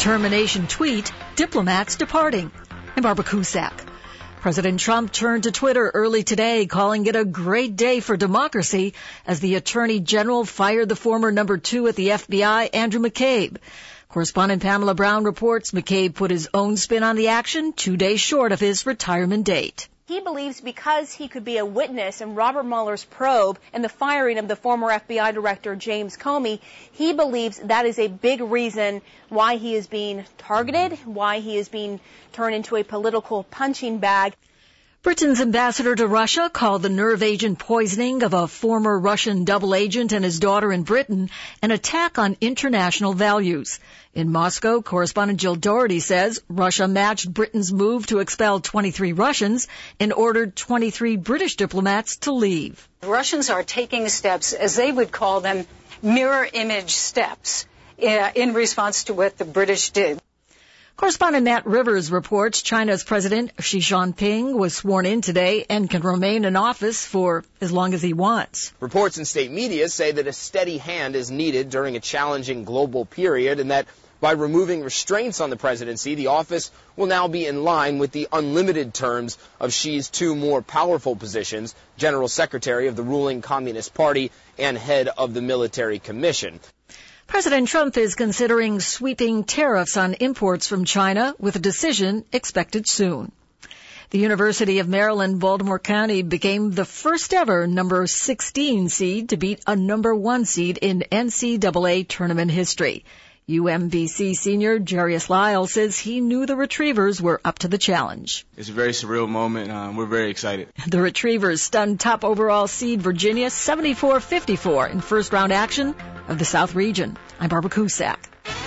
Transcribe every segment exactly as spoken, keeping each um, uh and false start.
determination tweet, diplomats departing. I'm Barbara Cusack. President Trump turned to Twitter early today, calling it a great day for democracy as the Attorney General fired the former number two at the F B I, Andrew McCabe. Correspondent Pamela Brown reports McCabe put his own spin on the action two days short of his retirement date. He believes because he could be a witness in Robert Mueller's probe and the firing of the former F B I Director James Comey, he believes that is a big reason why he is being targeted, why he is being turned into a political punching bag. Britain's ambassador to Russia called the nerve agent poisoning of a former Russian double agent and his daughter in Britain an attack on international values. In Moscow, correspondent Jill Doherty says Russia matched Britain's move to expel twenty-three Russians and ordered twenty-three British diplomats to leave. The Russians are taking steps, as they would call them, mirror image steps, uh, in response to what the British did. Correspondent Matt Rivers reports China's President Xi Jinping was sworn in today and can remain in office for as long as he wants. Reports in state media say that a steady hand is needed during a challenging global period and that by removing restraints on the presidency, the office will now be in line with the unlimited terms of Xi's two more powerful positions, General Secretary of the ruling Communist Party and head of the Military Commission. President Trump is considering sweeping tariffs on imports from China with a decision expected soon. The University of Maryland, Baltimore County became the first ever number sixteen seed to beat a number one seed in N C double A tournament history. U M B C senior Jarius Lyle says he knew the Retrievers were up to the challenge. It's a very surreal moment. Um, we're very excited. The Retrievers stunned top overall seed Virginia seventy-four fifty-four in first round action of the South Region. I'm Barbara Cusack.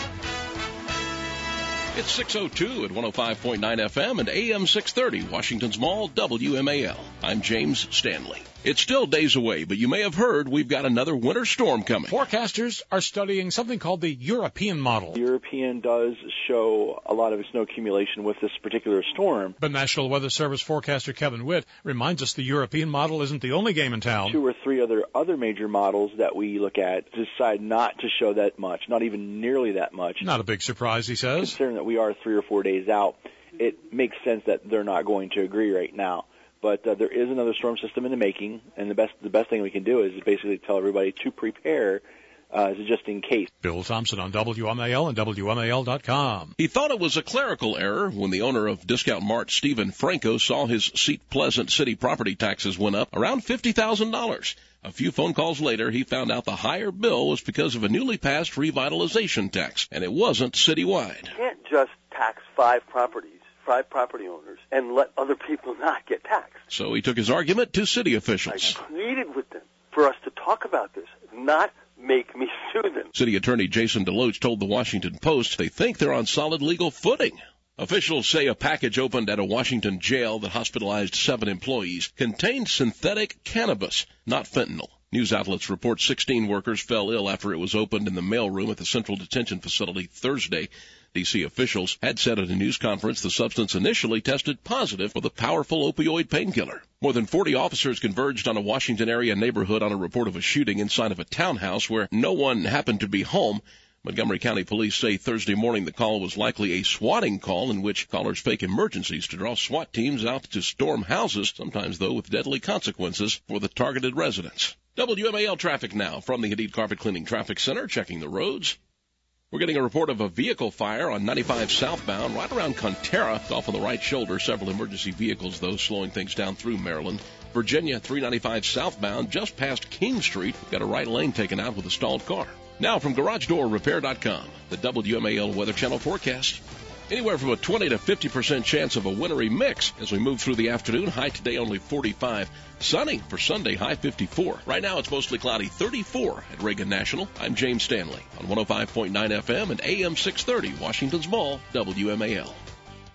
It's six oh two at one oh five point nine F M and A M six thirty, Washington's Mall, W M A L. I'm James Stanley. It's still days away, but you may have heard we've got another winter storm coming. Forecasters are studying something called the European model. The European does show a lot of snow accumulation with this particular storm. But National Weather Service forecaster Kevin Witt reminds us the European model isn't the only game in town. Two or three other, other major models that we look at decide not to show that much, not even nearly that much. Not a big surprise, he says. Considering that we are three or four days out, it makes sense that they're not going to agree right now. But uh, there is another storm system in the making, and the best the best thing we can do is basically tell everybody to prepare uh, just in case. Bill Thompson on W M A L and W M A L dot com. He thought it was a clerical error when the owner of Discount Mart, Stephen Franco, saw his Seat Pleasant city property taxes went up around fifty thousand dollars. A few phone calls later, he found out the higher bill was because of a newly passed revitalization tax, and it wasn't citywide. You can't just tax five properties. Five property owners and let other people not get taxed. So he took his argument to city officials. I pleaded with them for us to talk about this, not make me sue them. City Attorney Jason Deloach told the Washington Post they think they're on solid legal footing. Officials say a package opened at a Washington jail that hospitalized seven employees contained synthetic cannabis, not fentanyl. News outlets report sixteen workers fell ill after it was opened in the mailroom at the Central Detention Facility Thursday. D C officials had said at a news conference the substance initially tested positive for the powerful opioid painkiller. More than forty officers converged on a Washington area neighborhood on a report of a shooting inside of a townhouse where no one happened to be home. Montgomery County Police say Thursday morning the call was likely a swatting call in which callers fake emergencies to draw SWAT teams out to storm houses, sometimes, though, with deadly consequences for the targeted residents. W M A L traffic now from the Hadid Carpet Cleaning Traffic Center, checking the roads. We're getting a report of a vehicle fire on ninety-five southbound right around Conterra. It's off on the right shoulder. Several emergency vehicles, though, slowing things down through Maryland. Virginia, three ninety-five southbound, just past King Street. Got a right lane taken out with a stalled car. Now from Garage Door Repair dot com, the W M A L Weather Channel forecast. Anywhere from a twenty to fifty percent chance of a wintry mix as we move through the afternoon. High today only forty-five. Sunny for Sunday, high fifty-four. Right now it's mostly cloudy, thirty-four at Reagan National. I'm James Stanley on one oh five point nine F M and A M six thirty, Washington's Mall, W M A L.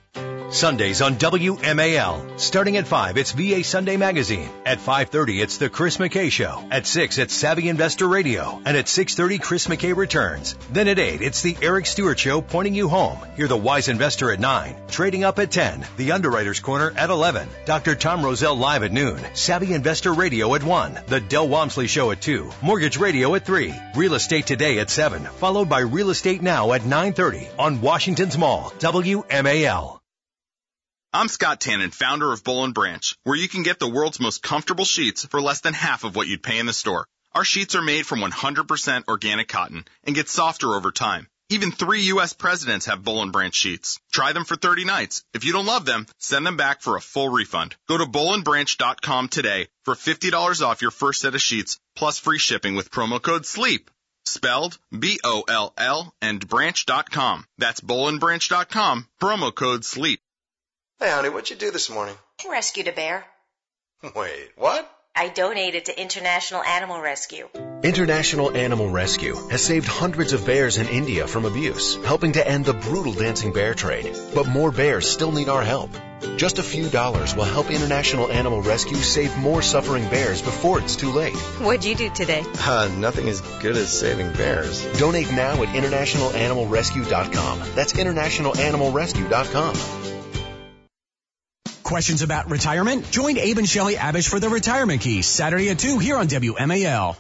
Sundays on W M A L. Starting at five, it's V A Sunday Magazine. At five thirty, it's The Chris McKay Show. At six, it's Savvy Investor Radio. And at six thirty, Chris McKay returns. Then at eight, it's The Eric Stewart Show, pointing you home. Hear The Wise Investor at nine. Trading Up at ten. The Underwriter's Corner at eleven. Doctor Tom Roselle live at noon. Savvy Investor Radio at one. The Del Walmsley Show at two. Mortgage Radio at three. Real Estate Today at seven. Followed by Real Estate Now at nine thirty on Washington's Mall, W M A L. I'm Scott Tannen, founder of Boll and Branch, where you can get the world's most comfortable sheets for less than half of what you'd pay in the store. Our sheets are made from one hundred percent organic cotton and get softer over time. Even three U S presidents have Boll and Branch sheets. Try them for thirty nights. If you don't love them, send them back for a full refund. Go to boll and branch dot com today for fifty dollars off your first set of sheets, plus free shipping with promo code SLEEP. Spelled B O L L and branch dot com. That's boll and branch dot com, promo code SLEEP. Hey, honey, what'd you do this morning? I rescued a bear. Wait, what? I donated to International Animal Rescue. International Animal Rescue has saved hundreds of bears in India from abuse, helping to end the brutal dancing bear trade. But more bears still need our help. Just a few dollars will help International Animal Rescue save more suffering bears before it's too late. What'd you do today? Uh, nothing as good as saving bears. Donate now at international animal rescue dot com. That's international animal rescue dot com. Questions about retirement? Join Abe and Shelley Abish for the Retirement Key, Saturday at two here on W M A L.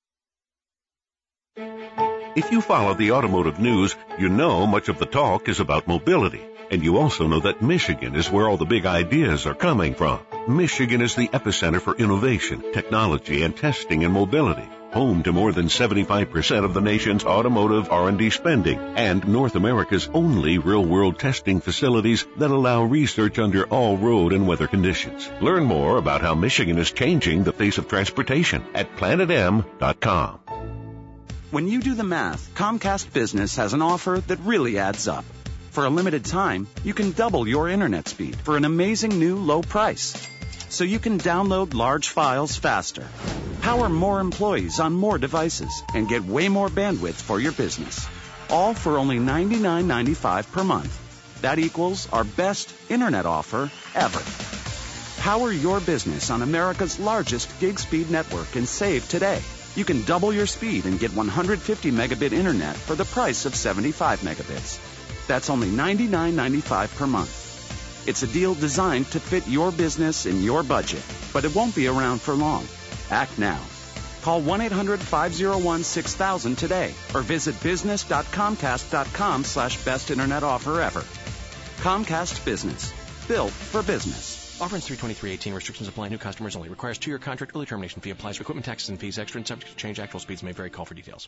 If you follow the automotive news, you know much of the talk is about mobility. And you also know that Michigan is where all the big ideas are coming from. Michigan is the epicenter for innovation, technology, and testing in mobility. Home to more than seventy-five percent of the nation's automotive R and D spending, and North America's only real-world testing facilities that allow research under all road and weather conditions. Learn more about how Michigan is changing the face of transportation at planet m dot com. When you do the math, Comcast Business has an offer that really adds up. For a limited time, you can double your internet speed for an amazing new low price. So you can download large files faster, power more employees on more devices, and get way more bandwidth for your business. All for only ninety-nine ninety-five per month. That equals our best internet offer ever. Power your business on America's largest gig speed network and save today. You can double your speed and get one hundred fifty megabit internet for the price of seventy-five megabits. That's only ninety-nine ninety-five per month. It's a deal designed to fit your business and your budget, but it won't be around for long. Act now. Call one eight hundred five oh one six thousand today or visit business dot comcast dot com slash best internet offer ever. Comcast Business. Built for business. Offer ends three twenty-three eighteen. Restrictions apply. New customers only. Requires two-year contract. Early termination fee applies for equipment, taxes, and fees. Extra and subject to change. Actual speeds may vary. Call for details.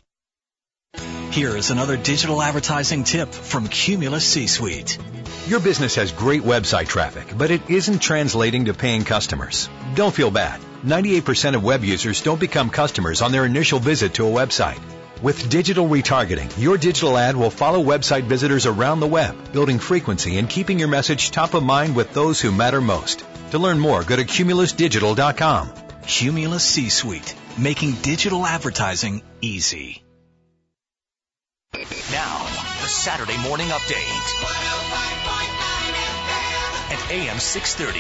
Here is another digital advertising tip from Cumulus C-Suite. Your business has great website traffic, but it isn't translating to paying customers. Don't feel bad. ninety-eight percent of web users don't become customers on their initial visit to a website. With digital retargeting, your digital ad will follow website visitors around the web, building frequency and keeping your message top of mind with those who matter most. To learn more, go to cumulus digital dot com. Cumulus C-Suite, making digital advertising easy. Now, the Saturday Morning Update at A M six thirty.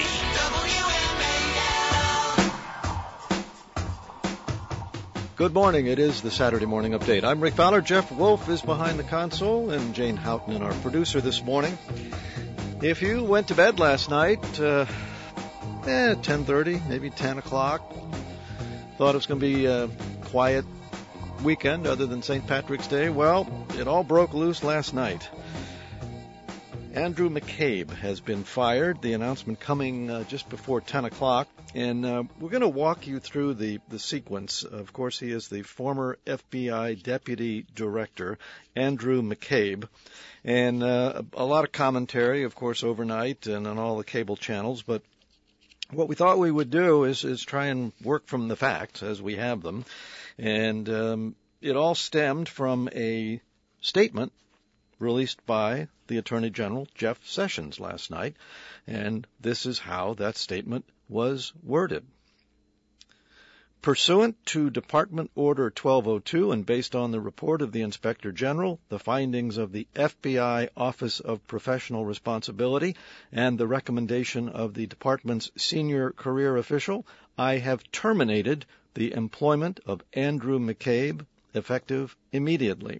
Good morning. It is the Saturday Morning Update. I'm Rick Fowler. Jeff Wolf is behind the console, and Jane Houghton, our producer this morning. If you went to bed last night, uh, eh, ten thirty, maybe ten o'clock, thought it was going to be a quiet weekend other than Saint Patrick's Day, well, it all broke loose last night. Andrew McCabe has been fired, the announcement coming uh, just before ten o'clock, and uh, we're going to walk you through the, the sequence. Of course, he is the former F B I Deputy Director, Andrew McCabe, and uh, a lot of commentary, of course, overnight and on all the cable channels, but what we thought we would do is, is try and work from the facts as we have them. And um, it all stemmed from a statement released by the Attorney General, Jeff Sessions, last night. And this is how that statement was worded. Pursuant to Department Order twelve oh two and based on the report of the Inspector General, the findings of the F B I Office of Professional Responsibility, and the recommendation of the department's senior career official, I have terminated the employment of Andrew McCabe, effective immediately.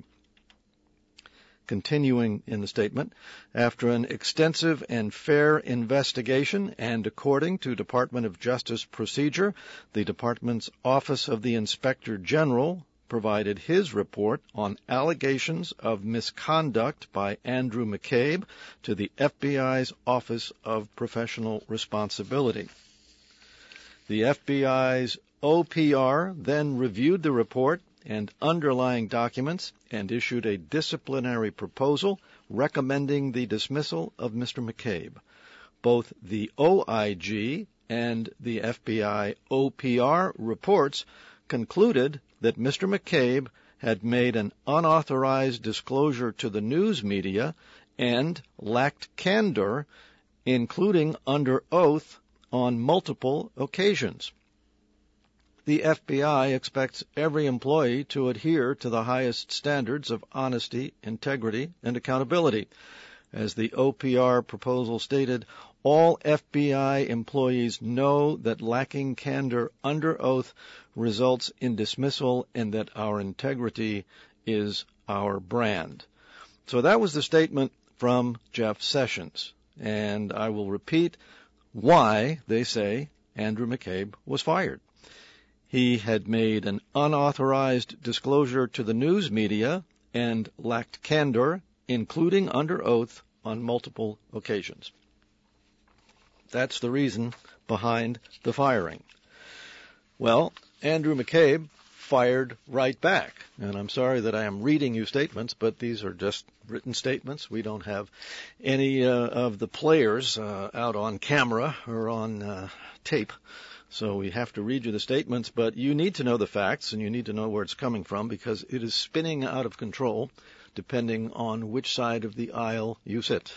Continuing in the statement, after an extensive and fair investigation and according to Department of Justice procedure, the department's Office of the Inspector General provided his report on allegations of misconduct by Andrew McCabe to the F B I's Office of Professional Responsibility. The F B I's O P R then reviewed the report and underlying documents and issued a disciplinary proposal recommending the dismissal of Mister McCabe. Both the O I G and the F B I O P R reports concluded that Mister McCabe had made an unauthorized disclosure to the news media and lacked candor, including under oath, on multiple occasions. The F B I expects every employee to adhere to the highest standards of honesty, integrity, and accountability. As the O P R proposal stated, all F B I employees know that lacking candor under oath results in dismissal and that our integrity is our brand. So that was the statement from Jeff Sessions. And I will repeat why they say Andrew McCabe was fired. He had made an unauthorized disclosure to the news media and lacked candor, including under oath, on multiple occasions. That's the reason behind the firing. Well, Andrew McCabe fired right back. And I'm sorry that I am reading you statements, but these are just written statements. We don't have any uh, of the players uh, out on camera or on uh, tape. So we have to read you the statements, but you need to know the facts and you need to know where it's coming from because it is spinning out of control depending on which side of the aisle you sit.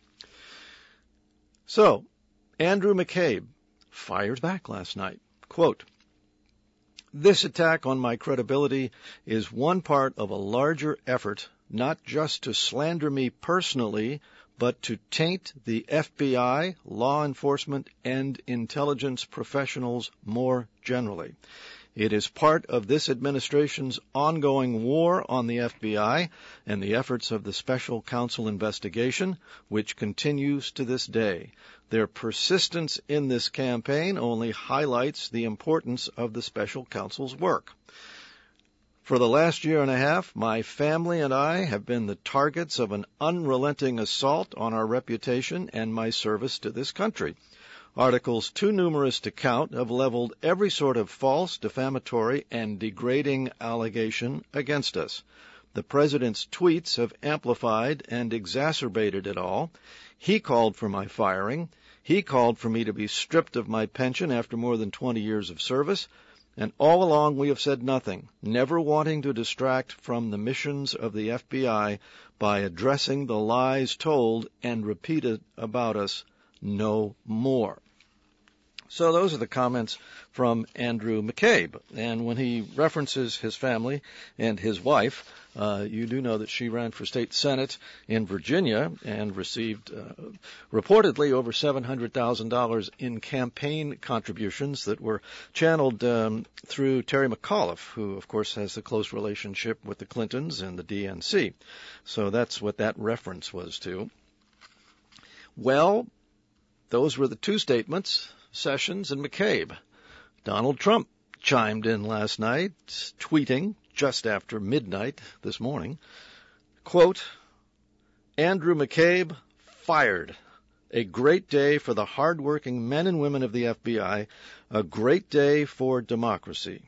So, Andrew McCabe fires back last night. Quote, "This attack on my credibility is one part of a larger effort not just to slander me personally, but to taint the F B I, law enforcement, and intelligence professionals more generally. It is part of this administration's ongoing war on the F B I and the efforts of the Special Counsel investigation, which continues to this day. Their persistence in this campaign only highlights the importance of the Special Counsel's work. For the last year and a half, my family and I have been the targets of an unrelenting assault on our reputation and my service to this country. Articles too numerous to count have leveled every sort of false, defamatory, and degrading allegation against us. The President's tweets have amplified and exacerbated it all. He called for my firing. He called for me to be stripped of my pension after more than twenty years of service. And all along we have said nothing, never wanting to distract from the missions of the F B I by addressing the lies told and repeated about us no more." So those are the comments from Andrew McCabe. And when he references his family and his wife, uh, you do know that she ran for state senate in Virginia and received uh, reportedly over seven hundred thousand dollars in campaign contributions that were channeled um, through Terry McAuliffe, who, of course, has a close relationship with the Clintons and the D N C. So that's what that reference was to. Well, those were the two statements, Sessions and McCabe. Donald Trump chimed in last night, tweeting just after midnight this morning, quote, "Andrew McCabe fired. A great day for the hardworking men and women of the F B I. A great day for democracy.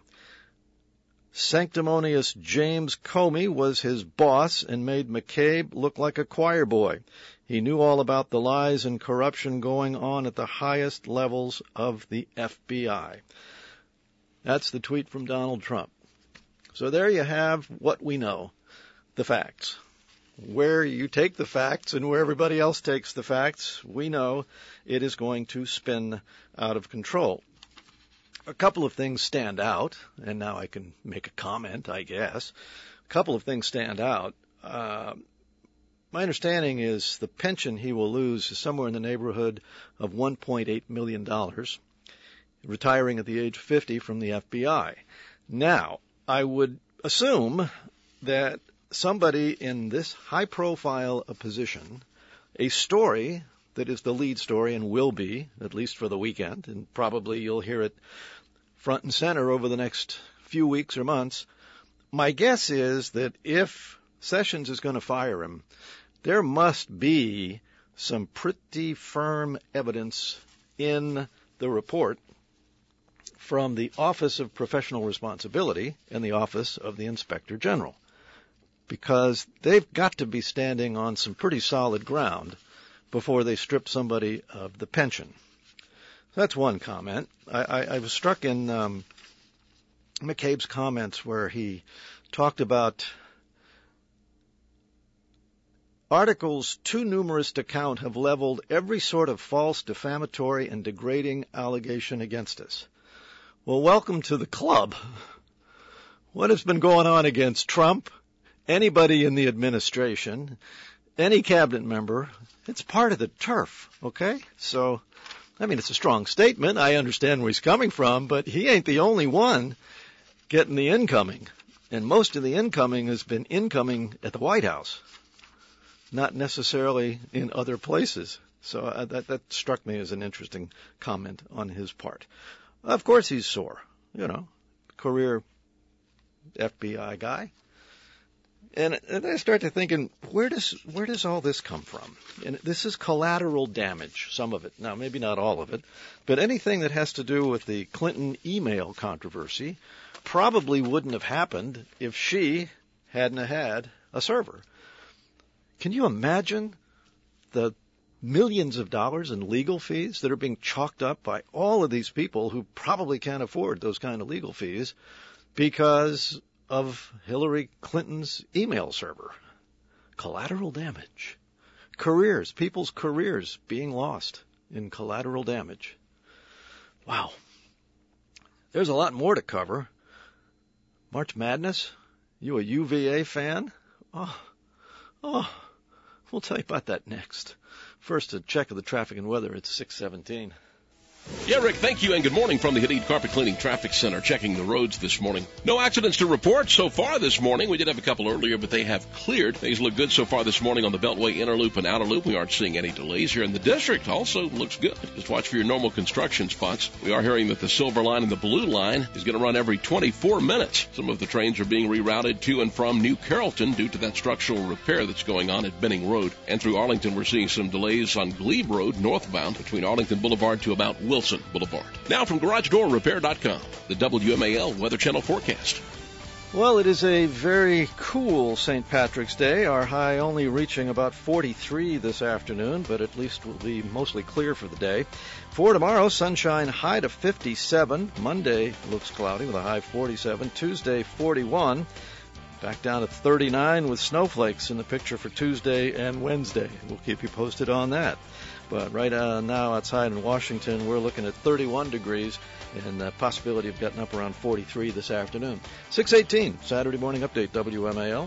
Sanctimonious James Comey was his boss and made McCabe look like a choir boy. He knew all about the lies and corruption going on at the highest levels of the F B I." That's the tweet from Donald Trump. So there you have what we know, the facts. Where you take the facts and where everybody else takes the facts, we know it is going to spin out of control. A couple of things stand out, and now I can make a comment, I guess. A couple of things stand out. Uh, my understanding is the pension he will lose is somewhere in the neighborhood of one point eight million dollars, retiring at the age of fifty from the F B I. Now, I would assume that somebody in this high-profile a position, a story that is the lead story and will be, at least for the weekend, and probably you'll hear it front and center over the next few weeks or months. My guess is that if Sessions is going to fire him, there must be some pretty firm evidence in the report from the Office of Professional Responsibility and the Office of the Inspector General, because they've got to be standing on some pretty solid ground before they strip somebody of the pension. That's one comment. I, I, I was struck in um, McCabe's comments where he talked about articles too numerous to count have leveled every sort of false, defamatory, and degrading allegation against us. Well, welcome to the club. What has been going on against Trump, anybody in the administration, any cabinet member? It's part of the turf, okay? So, I mean, it's a strong statement. I understand where he's coming from, but he ain't the only one getting the incoming. And most of the incoming has been incoming at the White House, not necessarily in other places. So uh, that, that struck me as an interesting comment on his part. Of course he's sore, you know, career F B I guy. And, and I start to thinking, where does where does all this come from? And this is collateral damage, some of it. Now, maybe not all of it, but anything that has to do with the Clinton email controversy probably wouldn't have happened if she hadn't had a server. Can you imagine the millions of dollars in legal fees that are being chalked up by all of these people who probably can't afford those kind of legal fees because of Hillary Clinton's email server? Collateral damage. Careers, people's careers being lost in collateral damage. Wow. There's a lot more to cover. March Madness? You a U V A fan? Oh, oh, we'll tell you about that next. First, a check of the traffic and weather. It's six seventeen. Yeah, Rick, thank you, and good morning from the Hadid Carpet Cleaning Traffic Center, checking the roads this morning. No accidents to report so far this morning. We did have a couple earlier, but they have cleared. Things look good so far this morning on the Beltway Inner Loop and Outer Loop. We aren't seeing any delays here in the district. Also looks good. Just watch for your normal construction spots. We are hearing that the Silver Line and the Blue Line is going to run every twenty-four minutes. Some of the trains are being rerouted to and from New Carrollton due to that structural repair that's going on at Benning Road. And through Arlington, we're seeing some delays on Glebe Road northbound between Arlington Boulevard to about Wilson Boulevard. Now from Garage Door Repair dot com, the W M A L Weather Channel forecast. Well, it is a very cool Saint Patrick's Day. Our high only reaching about forty-three this afternoon, but at least will be mostly clear for the day. For tomorrow, sunshine, high to fifty-seven. Monday looks cloudy with a high forty-seven. Tuesday, forty-one. Back down to thirty-nine with snowflakes in the picture for Tuesday and Wednesday. We'll keep you posted on that. But right uh, now outside in Washington, we're looking at thirty-one degrees and the possibility of getting up around forty-three this afternoon. six eighteen, Saturday Morning Update, W M A L.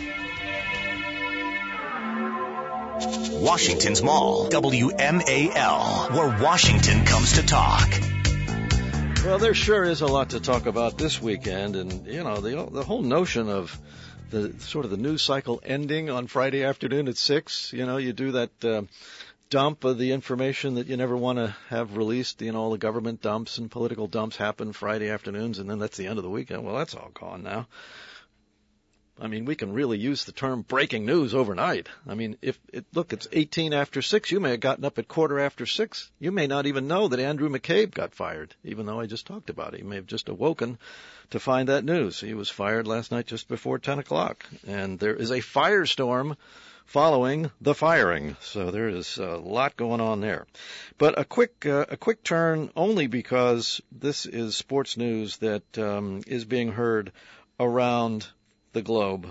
Washington's Mall, W M A L, where Washington comes to talk. Well, there sure is a lot to talk about this weekend, and, you know, the the whole notion of the sort of the news cycle ending on Friday afternoon at six. You know, you do that uh, dump of the information that you never want to have released. You know, all the government dumps and political dumps happen Friday afternoons, and then that's the end of the weekend. Well, that's all gone now. I mean, we can really use the term breaking news overnight. I mean, if it, look, it's eighteen after six. You may have gotten up at quarter after six. You may not even know that Andrew McCabe got fired, even though I just talked about it. You may have just awoken to find that news. He was fired last night just before ten o'clock. And there is a firestorm following the firing. So there is a lot going on there. But a quick, uh, a quick turn only because this is sports news that um, is being heard around the globe.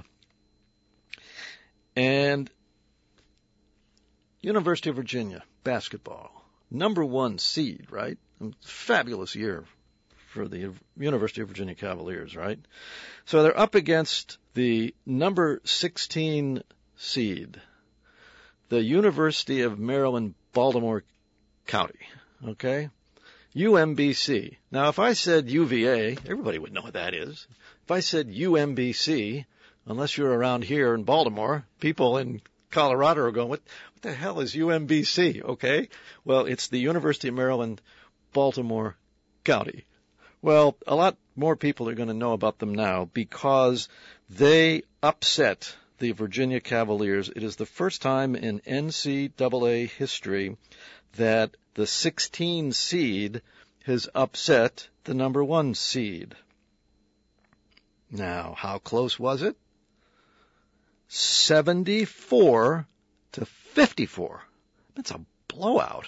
And University of Virginia basketball, number one seed, right? Fabulous year for the University of Virginia Cavaliers, right? So they're up against the number sixteen seed, the University of Maryland, Baltimore County, okay? U M B C. Now, if I said U V A, everybody would know what that is. If I said U M B C, unless you're around here in Baltimore, people in Colorado are going, what, what the hell is U M B C, okay? Well, it's the University of Maryland, Baltimore County. Well, a lot more people are going to know about them now because they upset the Virginia Cavaliers. It is the first time in N C double A history that the sixteen seed has upset the number one seed. Now, how close was it? seventy-four to fifty-four. That's a blowout.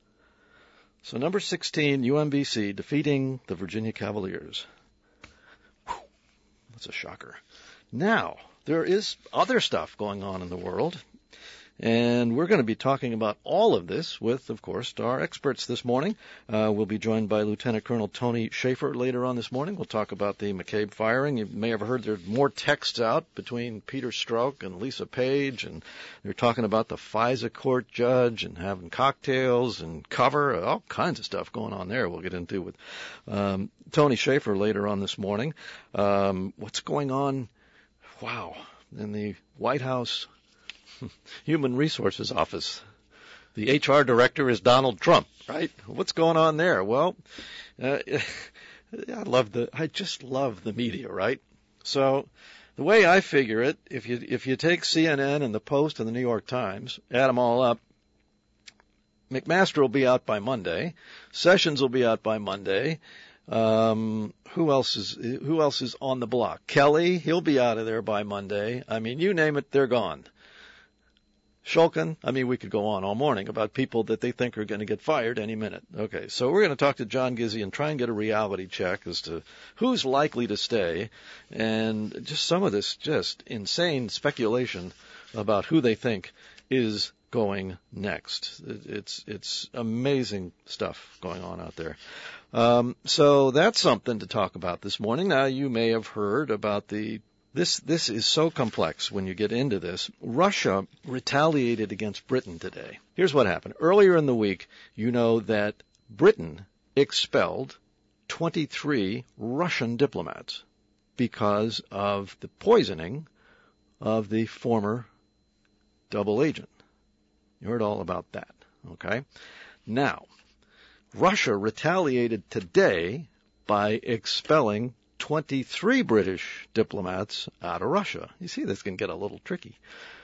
So number sixteen, U M B C, defeating the Virginia Cavaliers. Whew, that's a shocker. Now, there is other stuff going on in the world, and we're going to be talking about all of this with, of course, our experts this morning. Uh, we'll be joined by Lieutenant Colonel Tony Shaffer later on this morning. We'll talk about the McCabe firing. You may have heard there's more texts out between Peter Strzok and Lisa Page, and they're talking about the FISA court judge and having cocktails and cover, all kinds of stuff going on there we'll get into with um, Tony Shaffer later on this morning. Um, what's going on, wow, in the White House Human Resources Office. The H R director is Donald Trump, right? What's going on there? Well, uh, I love the, I just love the media, right? So the way I figure it, if you, if you take C N N and the Post and the New York Times, add them all up, McMaster will be out by Monday. Sessions will be out by Monday. Um, who else is, who else is on the block? Kelly, he'll be out of there by Monday. I mean, you name it, they're gone. Shulkin, I mean, we could go on all morning about people that they think are going to get fired any minute. Okay, so we're going to talk to John Gizzi and try and get a reality check as to who's likely to stay, and just some of this just insane speculation about who they think is going next. It's it's amazing stuff going on out there. Um, so that's something to talk about this morning. Now, you may have heard about the This this is so complex when you get into this. Russia retaliated against Britain today. Here's what happened. Earlier in the week, you know that Britain expelled twenty-three Russian diplomats because of the poisoning of the former double agent. You heard all about that, okay? Now, Russia retaliated today by expelling twenty-three British diplomats out of Russia. You see, this can get a little tricky.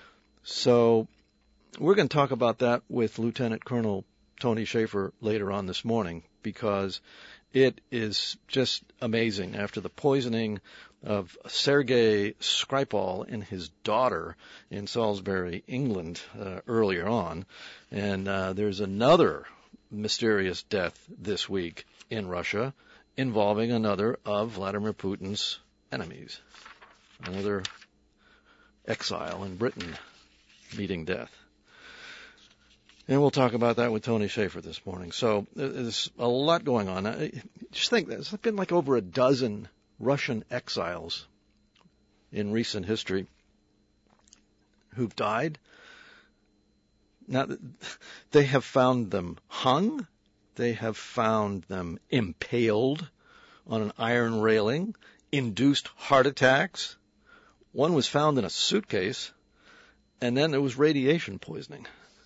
So we're going to talk about that with Lieutenant Colonel Tony Shaffer later on this morning, because it is just amazing. After the poisoning of Sergei Skripal and his daughter in Salisbury, England, uh, earlier on, and uh, there's another mysterious death this week in Russia involving another of Vladimir Putin's enemies, another exile in Britain meeting death. And we'll talk about that with Tony Shaffer this morning. So there's a lot going on. Just think, there's been like over a dozen Russian exiles in recent history who've died. Now, they have found them hung. They have found them impaled on an iron railing, induced heart attacks. One was found in a suitcase, and then there was radiation poisoning.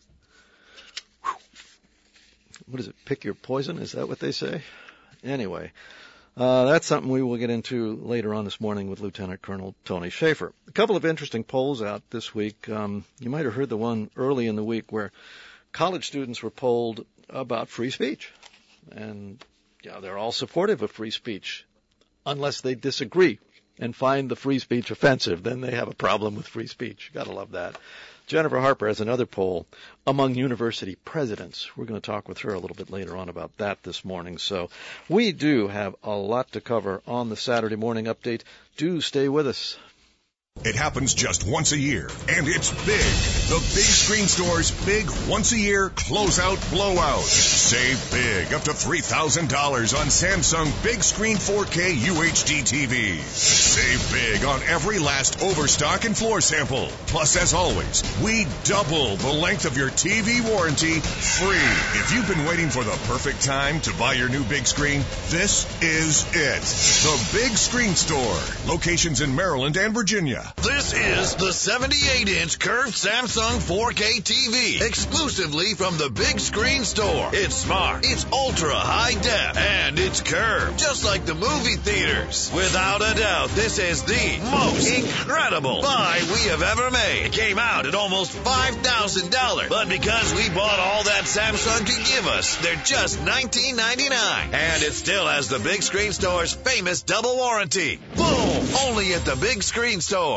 Whew. What is it, pick your poison? Is that what they say? Anyway, uh, that's something we will get into later on this morning with Lieutenant Colonel Tony Shaffer. A couple of interesting polls out this week. Um, you might have heard the one early in the week where college students were polled about free speech. And yeah, they're all supportive of free speech, unless they disagree and find the free speech offensive. Then they have a problem with free speech. Gotta love that. Jennifer Harper has another poll among university presidents. We're going to talk with her a little bit later on about that this morning. So we do have a lot to cover on the Saturday morning update. Do stay with us. It happens just once a year, and it's big. The Big Screen Store's big once-a-year closeout blowout. Save big, up to three thousand dollars on Samsung Big Screen four K U H D T V. Save big on every last overstock and floor sample. Plus, as always, we double the length of your T V warranty free. If you've been waiting for the perfect time to buy your new big screen, this is it. The Big Screen Store. Locations in Maryland and Virginia. This is the seventy-eight inch curved Samsung four K T V, exclusively from the Big Screen Store. It's smart, it's ultra high def, and it's curved, just like the movie theaters. Without a doubt, this is the most incredible buy we have ever made. It came out at almost five thousand dollars, but because we bought all that Samsung could give us, they're just nineteen ninety-nine. And it still has the Big Screen Store's famous double warranty. Boom! Only at the Big Screen Store.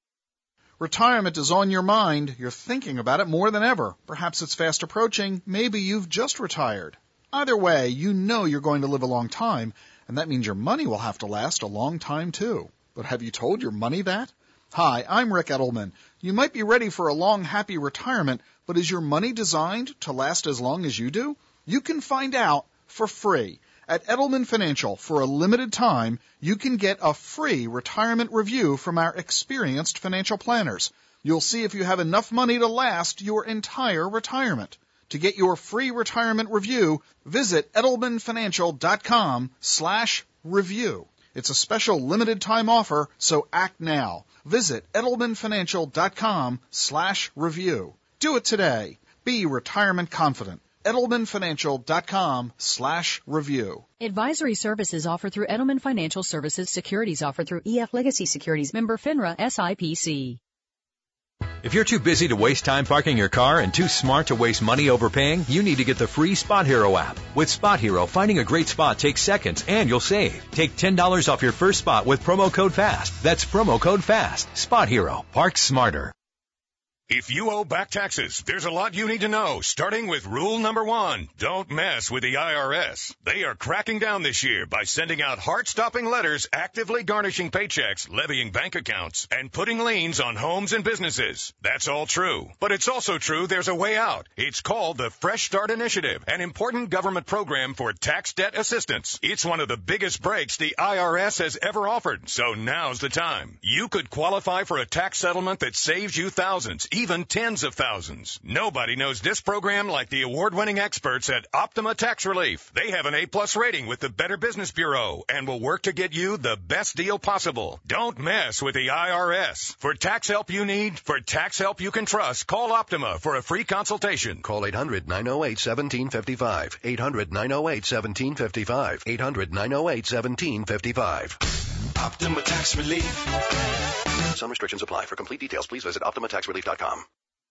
Retirement is on your mind. You're thinking about it more than ever. Perhaps it's fast approaching. Maybe you've just retired. Either way, you know you're going to live a long time, and that means your money will have to last a long time too. But have you told your money that? Hi, I'm Rick Edelman. You might be ready for a long, happy retirement, but is your money designed to last as long as you do? You can find out for free. At Edelman Financial, for a limited time, you can get a free retirement review from our experienced financial planners. You'll see if you have enough money to last your entire retirement. To get your free retirement review, visit edelmanfinancial.com slash review. It's a special limited time offer, so act now. Visit edelmanfinancial.com slash review. Do it today. Be retirement confident. edelmanfinancial.com slash review. Advisory services offered through Edelman Financial Services. Securities offered through E F Legacy Securities. Member FINRA S I P C. If you're too busy to waste time parking your car and too smart to waste money overpaying, you need to get the free Spot Hero app. With Spot Hero, finding a great spot takes seconds and you'll save. Take ten dollars off your first spot with promo code FAST. That's promo code FAST. Spot Hero. Park smarter. If you owe back taxes, there's a lot you need to know, starting with rule number one. Don't mess with the I R S. They are cracking down this year by sending out heart-stopping letters actively garnishing paychecks, levying bank accounts, and putting liens on homes and businesses. That's all true. But it's also true there's a way out. It's called the Fresh Start Initiative, an important government program for tax debt assistance. It's one of the biggest breaks the I R S has ever offered, so now's the time. You could qualify for a tax settlement that saves you thousands, even tens of thousands. Nobody knows this program like the award-winning experts at Optima Tax Relief. They have an A-plus rating with the Better Business Bureau and will work to get you the best deal possible. Don't mess with the I R S. For tax help you need, for tax help you can trust, call Optima for a free consultation. Call eight hundred nine oh eight one seven five five. eight hundred nine oh eight one seven five five. eight hundred nine oh eight one seven five five. Optima Tax Relief. Some restrictions apply. For complete details, please visit optima tax relief dot com.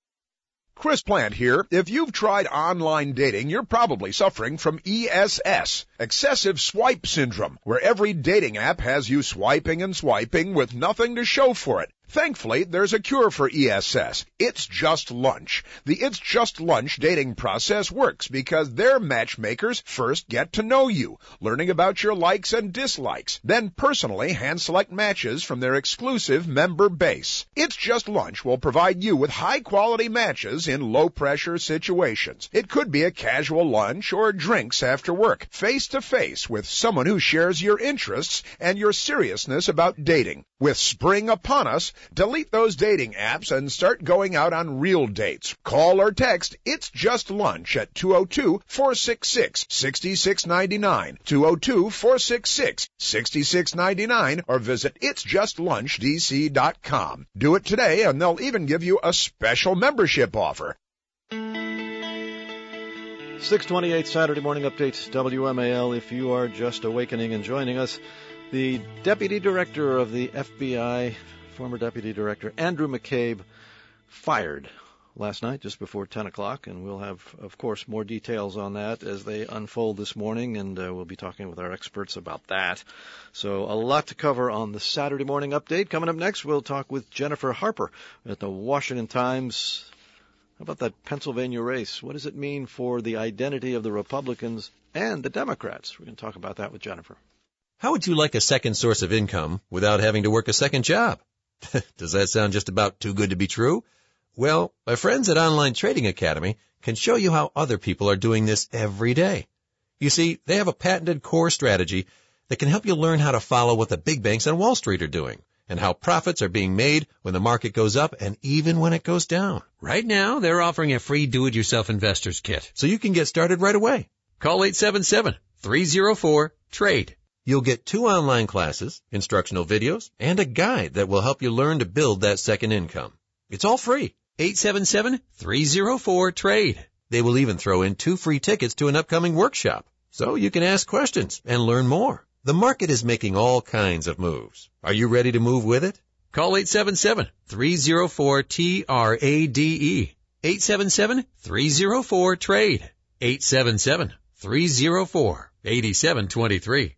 Chris Plant here. If you've tried online dating, you're probably suffering from E S S, excessive swipe syndrome, where every dating app has you swiping and swiping with nothing to show for it. Thankfully, there's a cure for E S S. It's Just Lunch. The It's Just Lunch dating process works because their matchmakers first get to know you, learning about your likes and dislikes, then personally hand-select matches from their exclusive member base. It's Just Lunch will provide you with high-quality matches in low-pressure situations. It could be a casual lunch or drinks after work, face-to-face with someone who shares your interests and your seriousness about dating. With spring upon us, delete those dating apps and start going out on real dates. Call or text It's Just Lunch at two oh two, four six six, six six nine nine, two oh two, four six six, six six nine nine, or visit its just lunch d c dot com. Do it today and they'll even give you a special membership offer. six twenty-eight Saturday Morning Update, W M A L. If you are just awakening and joining us, the Deputy Director of the F B I, former Deputy Director Andrew McCabe, fired last night just before ten o'clock, and we'll have, of course, more details on that as they unfold this morning, and uh, we'll be talking with our experts about that. So a lot to cover on the Saturday Morning Update. Coming up next, we'll talk with Jennifer Harper at the Washington Times. How about that Pennsylvania race? What does it mean for the identity of the Republicans and the Democrats? We're going to talk about that with Jennifer. How would you like a second source of income without having to work a second job? Does that sound just about too good to be true? Well, my friends at Online Trading Academy can show you how other people are doing this every day. You see, they have a patented core strategy that can help you learn how to follow what the big banks on Wall Street are doing and how profits are being made when the market goes up and even when it goes down. Right now, they're offering a free do-it-yourself investor's kit. So you can get started right away. Call eight seven seven, three oh four, trade. You'll get two online classes, instructional videos, and a guide that will help you learn to build that second income. It's all free. eight seven seven, three oh four, trade. They will even throw in two free tickets to an upcoming workshop, so you can ask questions and learn more. The market is making all kinds of moves. Are you ready to move with it? Call eight seven seven, three oh four, T R A D E. eight seven seven, three oh four, trade. eight seven seven, three oh four, eight seven two three.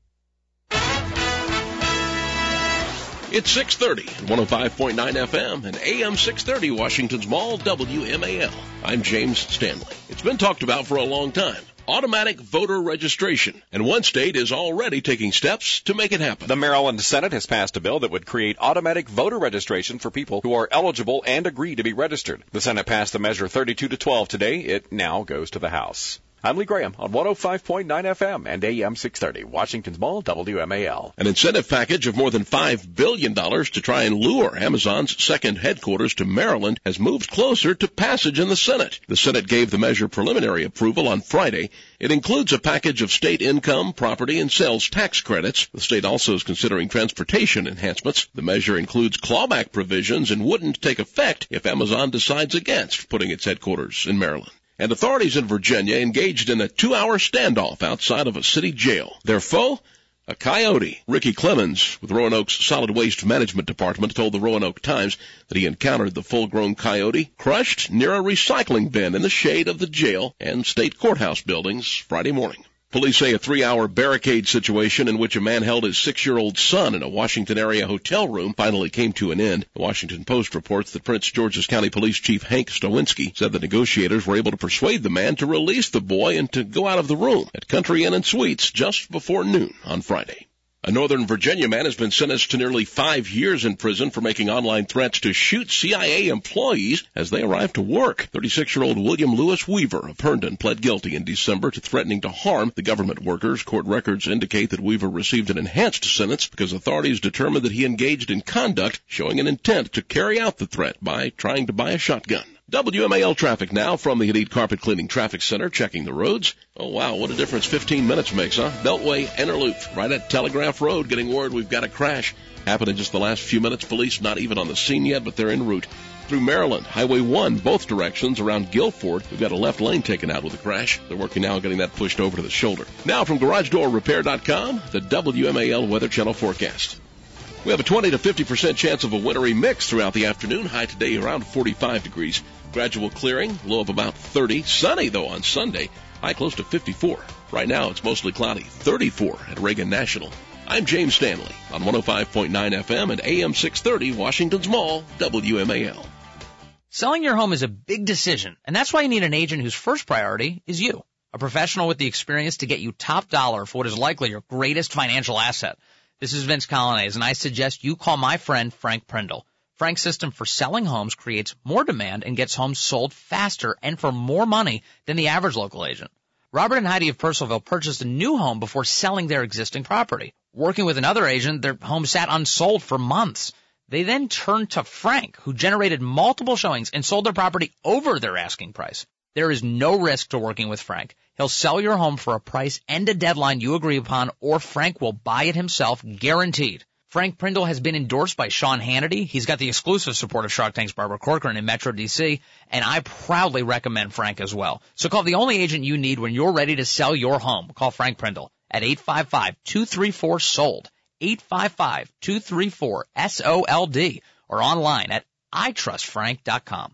It's six thirty, one oh five point nine F M and A M six thirty, Washington's Mall, W M A L. I'm James Stanley. It's been talked about for a long time. Automatic voter registration, and one state is already taking steps to make it happen. The Maryland Senate has passed a bill that would create automatic voter registration for people who are eligible and agree to be registered. The Senate passed the measure thirty-two to twelve today. It now goes to the House. I'm Lee Graham on one oh five point nine F M and A M six thirty, Washington's Mall, W M A L. An incentive package of more than five billion dollars to try and lure Amazon's second headquarters to Maryland has moved closer to passage in the Senate. The Senate gave the measure preliminary approval on Friday. It includes a package of state income, property, and sales tax credits. The state also is considering transportation enhancements. The measure includes clawback provisions and wouldn't take effect if Amazon decides against putting its headquarters in Maryland. And authorities in Virginia engaged in a two-hour standoff outside of a city jail. Their foe? A coyote. Ricky Clemens with Roanoke's Solid Waste Management Department told the Roanoke Times that he encountered the full-grown coyote crushed near a recycling bin in the shade of the jail and state courthouse buildings Friday morning. Police say a three-hour barricade situation in which a man held his six-year-old son in a Washington area hotel room finally came to an end. The Washington Post reports that Prince George's County Police Chief Hank Stowinski said the negotiators were able to persuade the man to release the boy and to go out of the room at Country Inn and Suites just before noon on Friday. A Northern Virginia man has been sentenced to nearly five years in prison for making online threats to shoot C I A employees as they arrive to work. thirty-six-year-old William Lewis Weaver of Herndon pled guilty in December to threatening to harm the government workers. Court records indicate that Weaver received an enhanced sentence because authorities determined that he engaged in conduct showing an intent to carry out the threat by trying to buy a shotgun. W M A L traffic now from the Elite Carpet Cleaning Traffic Center, checking the roads. Oh, wow, what a difference fifteen minutes makes, huh? Beltway, Inner Loop, right at Telegraph Road, getting word we've got a crash. Happened in just the last few minutes. Police not even on the scene yet, but they're en route. Through Maryland, Highway one, both directions around Guilford. We've got a left lane taken out with a crash. They're working now on getting that pushed over to the shoulder. Now from Garage Door Repair dot com, the W M A L Weather Channel forecast. We have a twenty to fifty percent chance of a wintry mix throughout the afternoon. High today around forty-five degrees. Gradual clearing, low of about thirty. Sunny, though, on Sunday. High close to fifty-four. Right now, it's mostly cloudy. thirty-four at Reagan National. I'm James Stanley on one oh five point nine F M and A M six thirty, Washington's Mall, W M A L. Selling your home is a big decision, and that's why you need an agent whose first priority is you. A professional with the experience to get you top dollar for what is likely your greatest financial asset. This is Vince Colonnese, and I suggest you call my friend Frank Prindle. Frank's system for selling homes creates more demand and gets homes sold faster and for more money than the average local agent. Robert and Heidi of Purcellville purchased a new home before selling their existing property. Working with another agent, their home sat unsold for months. They then turned to Frank, who generated multiple showings and sold their property over their asking price. There is no risk to working with Frank. He'll sell your home for a price and a deadline you agree upon, or Frank will buy it himself, guaranteed. Frank Prindle has been endorsed by Sean Hannity. He's got the exclusive support of Shark Tank's Barbara Corcoran in Metro D C, and I proudly recommend Frank as well. So call the only agent you need when you're ready to sell your home. Call Frank Prindle at eight five five, two three four, S O L D, eight five five, two three four, S O L D, or online at I trust frank dot com.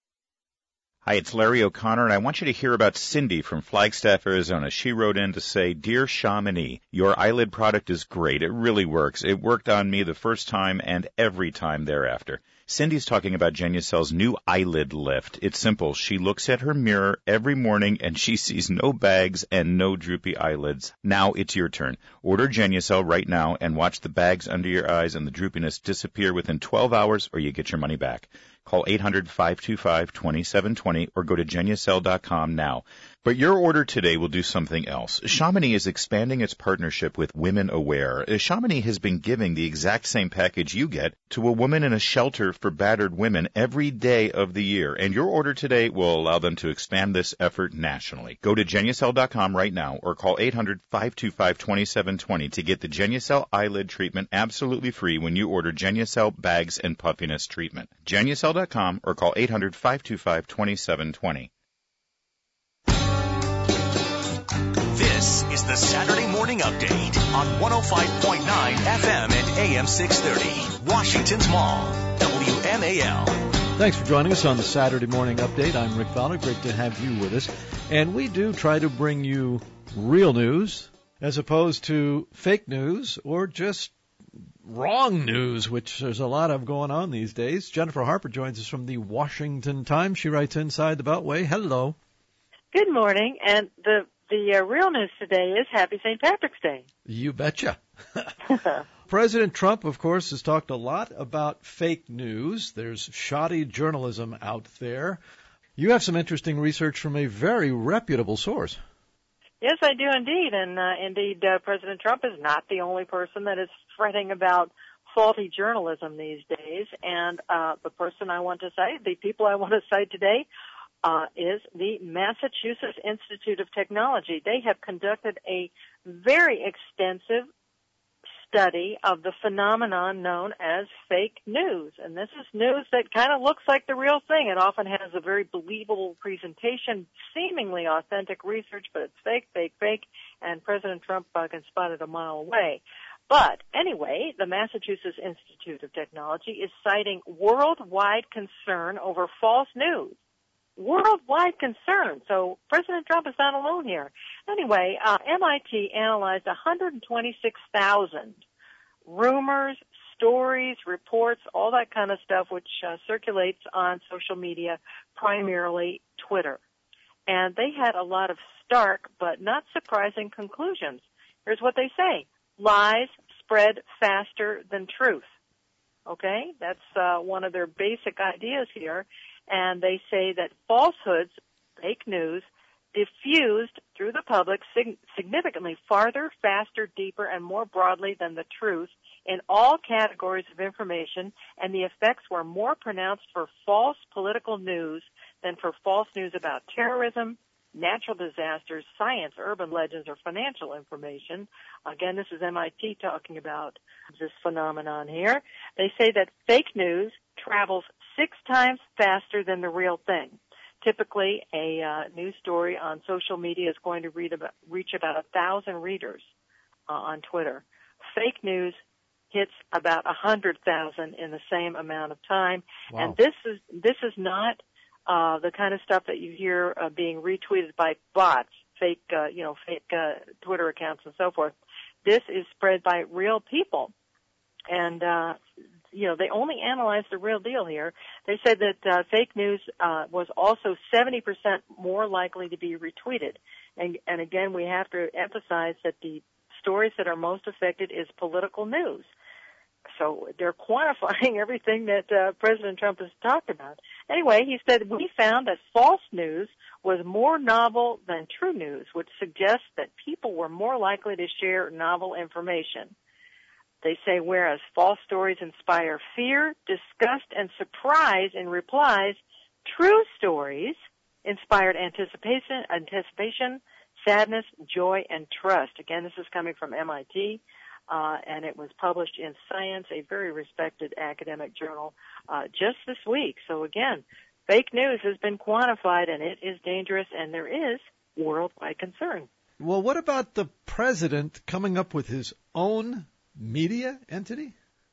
Hi, it's Larry O'Connor, and I want you to hear about Cindy from Flagstaff, Arizona. She wrote in to say, Dear Chamonix, your eyelid product is great. It really works. It worked on me the first time and every time thereafter. Cindy's talking about Genucel's new eyelid lift. It's simple. She looks at her mirror every morning and she sees no bags and no droopy eyelids. Now it's your turn. Order Genucel right now and watch the bags under your eyes and the droopiness disappear within twelve hours or you get your money back. Call eight hundred, five two five, two seven two zero or go to Genucel dot com now. But your order today will do something else. Chamonix is expanding its partnership with Women Aware. Chamonix has been giving the exact same package you get to a woman in a shelter for battered women every day of the year. And your order today will allow them to expand this effort nationally. Go to Genucel dot com right now or call eight hundred, five two five, two seven two zero to get the Genucel eyelid treatment absolutely free when you order Genucel bags and puffiness treatment. Genucel dot com or call eight hundred, five two five, two seven two zero. This is the Saturday Morning Update on one oh five point nine F M and A M six thirty, Washington's Mall, W M A L. Thanks for joining us on the Saturday Morning Update. I'm Rick Fowler. Great to have you with us. And we do try to bring you real news as opposed to fake news or just wrong news, which there's a lot of going on these days. Jennifer Harper joins us from the Washington Times. She writes inside the Beltway. Hello. Good morning. And the The uh, real news today is Happy Saint Patrick's Day. You betcha. President Trump, of course, has talked a lot about fake news. There's shoddy journalism out there. You have some interesting research from a very reputable source. Yes, I do indeed. And uh, indeed, uh, President Trump is not the only person that is fretting about faulty journalism these days. And uh, the person I want to cite, the people I want to cite today, Uh, is the Massachusetts Institute of Technology. They have conducted a very extensive study of the phenomenon known as fake news. And this is news that kind of looks like the real thing. It often has a very believable presentation, seemingly authentic research, but it's fake, fake, fake, and President Trump uh, can spot it a mile away. But anyway, the Massachusetts Institute of Technology is citing worldwide concern over false news. Worldwide concern. So President Trump is not alone here. Anyway, uh, M I T analyzed one hundred twenty-six thousand rumors, stories, reports, all that kind of stuff which uh, circulates on social media, primarily Twitter. And they had a lot of stark but not surprising conclusions. Here's what they say. Lies spread faster than truth. Okay? That's uh, one of their basic ideas here. And they say that falsehoods, fake news, diffused through the public sig- significantly farther, faster, deeper, and more broadly than the truth in all categories of information, and the effects were more pronounced for false political news than for false news about terrorism, natural disasters, science, urban legends, or financial information. Again, this is M I T talking about this phenomenon here. They say that fake news travels six times faster than the real thing. Typically, a uh, news story on social media is going to read about, reach about a thousand readers uh, on Twitter. Fake news hits about a hundred thousand in the same amount of time. Wow. And this is this is not uh, the kind of stuff that you hear uh, being retweeted by bots, fake uh, you know fake uh, Twitter accounts and so forth. This is spread by real people, and uh, you know, they only analyzed the real deal here. They said that uh, fake news uh, was also seventy percent more likely to be retweeted. And, and again, we have to emphasize that the stories that are most affected is political news. So they're quantifying everything that uh, President Trump has talked about. Anyway, he said, we found that false news was more novel than true news, which suggests that people were more likely to share novel information. They say, whereas false stories inspire fear, disgust, and surprise in replies, true stories inspired anticipation, anticipation, sadness, joy, and trust. Again, this is coming from M I T, uh, and it was published in Science, a very respected academic journal, uh, just this week. So again, fake news has been quantified, and it is dangerous, and there is worldwide concern. Well, what about the president coming up with his own media entity?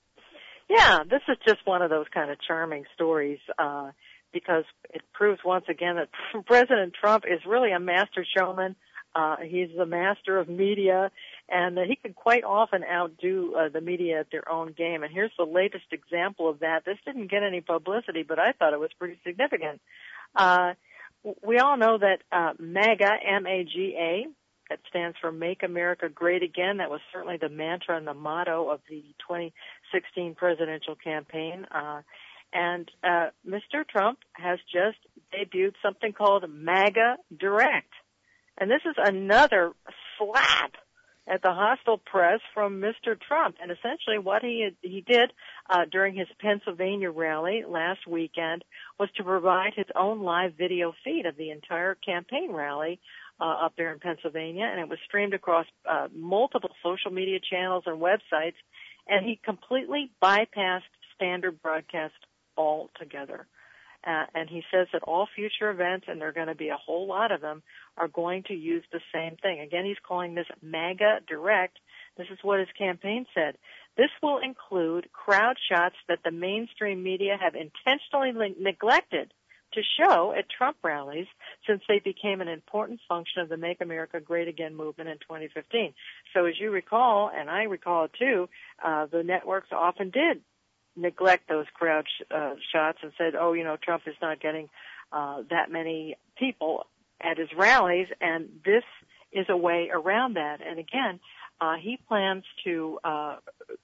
Yeah, this is just one of those kind of charming stories uh, because it proves once again that President Trump is really a master showman. Uh, he's the master of media, And uh, he could quite often outdo uh, the media at their own game. And here's the latest example of that. This didn't get any publicity, but I thought it was pretty significant. Uh, we all know that uh, MAGA, M A G A, that stands for Make America Great Again. That was certainly the mantra and the motto of the twenty sixteen presidential campaign. Uh, and uh, Mister Trump has just debuted something called MAGA Direct. And this is another slap at the hostile press from Mister Trump. And essentially what he he did uh, during his Pennsylvania rally last weekend was to provide his own live video feed of the entire campaign rally uh, up there in Pennsylvania. And it was streamed across uh, multiple social media channels and websites. And he completely bypassed standard broadcast altogether. Uh, and he says that all future events, and there are going to be a whole lot of them, are going to use the same thing. Again, he's calling this MAGA Direct. This is what his campaign said. This will include crowd shots that the mainstream media have intentionally le- neglected to show at Trump rallies since they became an important function of the Make America Great Again movement in twenty fifteen. So as you recall, and I recall it too, uh, the networks often did neglect those crowd sh- uh, shots and said, oh, you know, Trump is not getting uh, that many people at his rallies, and this is a way around that. And again, uh, he plans to uh,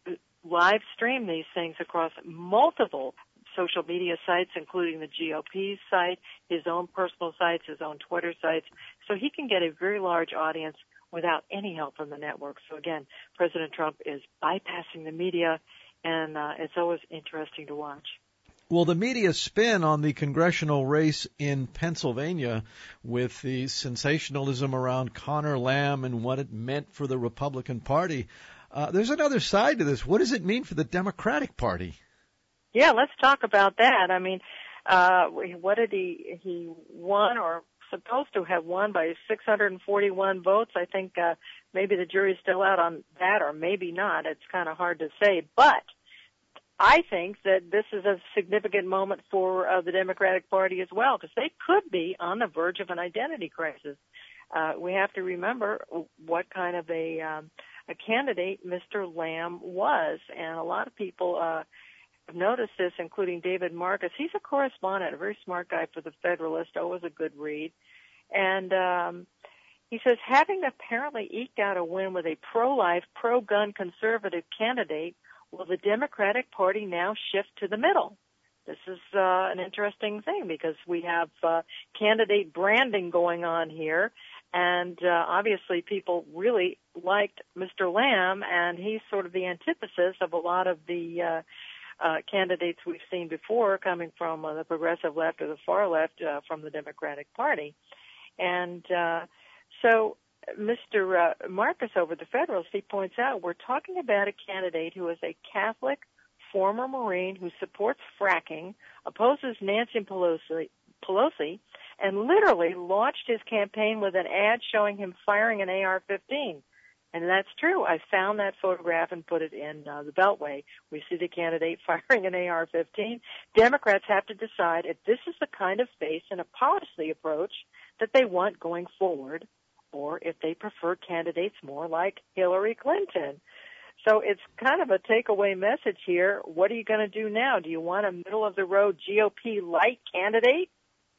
live stream these things across multiple social media sites, including the G O P's site, his own personal sites, his own Twitter sites, so he can get a very large audience without any help from the network. So again, President Trump is bypassing the media, and uh, it's always interesting to watch. Well, the media spin on the congressional race in Pennsylvania with the sensationalism around Connor Lamb and what it meant for the Republican Party. Uh, there's another side to this. What does it mean for the Democratic Party? Yeah, let's talk about that. I mean, uh, what did he, he won or supposed to have won by six hundred forty-one votes. I think uh, maybe the jury's still out on that, or maybe not. It's kind of hard to say. But I think that this is a significant moment for uh, the Democratic Party as well, because they could be on the verge of an identity crisis. Uh, we have to remember what kind of a um, a candidate Mister Lamb was, and a lot of people uh, have noticed this, including David Marcus. He's a correspondent, a very smart guy for the Federalist, always a good read. And um, he says, having apparently eked out a win with a pro-life, pro-gun conservative candidate, will the Democratic Party now shift to the middle? This is uh, an interesting thing because we have uh, candidate branding going on here, and uh, obviously people really liked Mister Lamb, and he's sort of the antithesis of a lot of the uh, uh, candidates we've seen before coming from uh, the progressive left or the far left uh, from the Democratic Party. And uh, so Mister Uh, Marcus over the Federalist, he points out, we're talking about a candidate who is a Catholic former Marine who supports fracking, opposes Nancy Pelosi, Pelosi, and literally launched his campaign with an ad showing him firing an A R fifteen. And that's true. I found that photograph and put it in uh, the Beltway. We see the candidate firing an A R fifteen. Democrats have to decide if this is the kind of face and a policy approach that they want going forward, or if they prefer candidates more like Hillary Clinton. So it's kind of a takeaway message here. What are you going to do now? Do you want a middle-of-the-road G O P light candidate,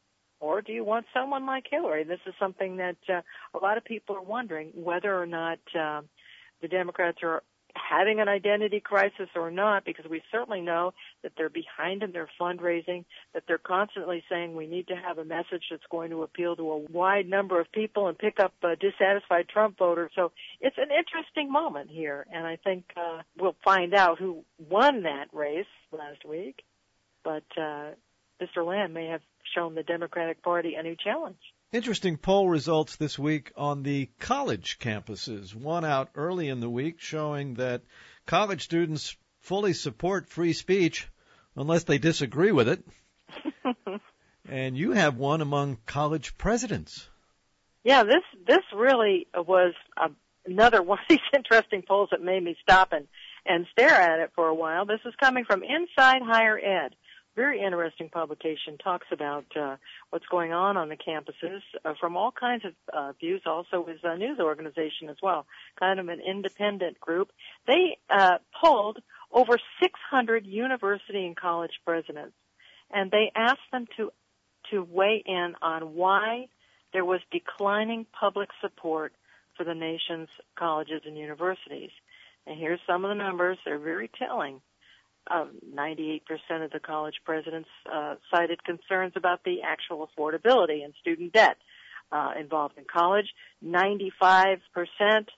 or do you want someone like Hillary? This is something that uh, a lot of people are wondering, whether or not uh, the Democrats are having an identity crisis or not, because we certainly know that they're behind in their fundraising, that they're constantly saying we need to have a message that's going to appeal to a wide number of people and pick up uh, dissatisfied Trump voters. So it's an interesting moment here, and I think uh, we'll find out who won that race last week. But uh, Mister Lamb may have shown the Democratic Party a new challenge. Interesting poll results this week on the college campuses. One out early in the week showing that college students fully support free speech unless they disagree with it. And you have one among college presidents. Yeah, this this really was a, another one of these interesting polls that made me stop and, and stare at it for a while. This is coming from Inside Higher Ed. very interesting publication, talks about uh, what's going on on the campuses uh, from all kinds of uh, views. Also, is a news organization as well, kind of an independent group. They uh, polled over six hundred university and college presidents, and they asked them to to weigh in on why there was declining public support for the nation's colleges and universities. And here's some of the numbers. They're very telling. Um, ninety-eight percent of the college presidents uh, cited concerns about the actual affordability and student debt uh, involved in college. ninety-five percent